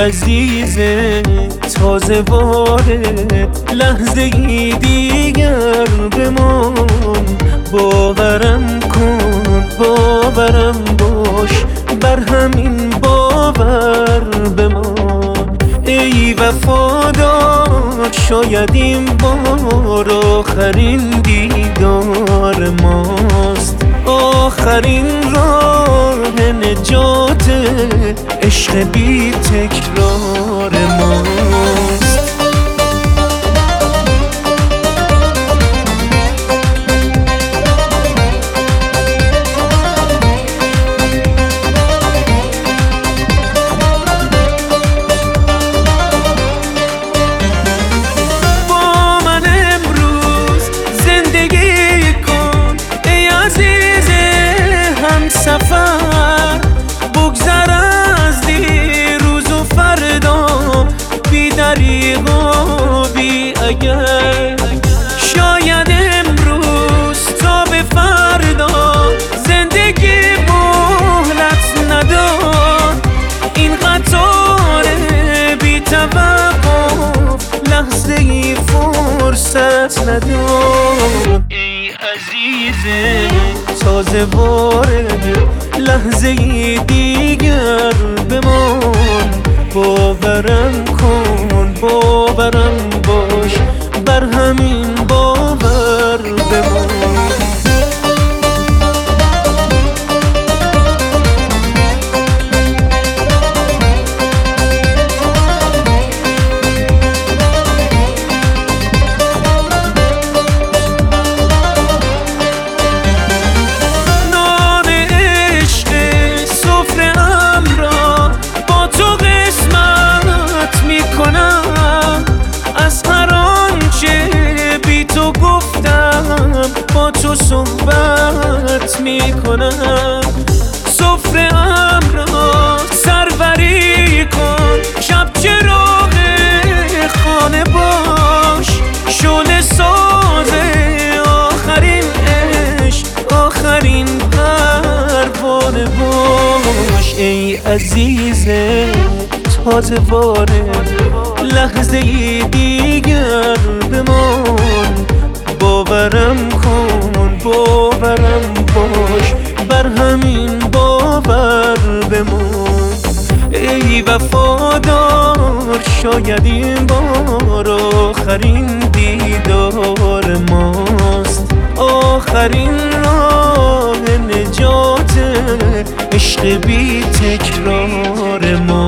عزیز تازه وارد لحظه ای دیگر بمان. باورم کن باورم باش، بر همین باور بمان. ای وفادار شاید این بار آخرین دیدار ماست، آخرین راه نجات عشق بی تکرار ماست. سفر بگذر از دیروز و فردا، بی دریغ و بی اگر. شاید امروز تا به فردا زندگی مهلت نداد، این قطار بی توقف لحظه ای فرصت نداد. ای عزیز تازه وارد لحظه ای دیگر بمان. باورم کن باورم باش، بر همین باور بمان. با تو صحبت میکنم، سفره‌ام را سروری کن، شب چراغ خانه باش، شعله ساز آخرین عشق، آخرین پروانه باش. ای عزیز تازه وارد لحظه ای دیگر بمان. باورم کن باورم باش، بر همین باور بمان. ای وفادار شاید این بار آخرین دیدار ماست، آخرین راه نجات عشق بی تکرار ما.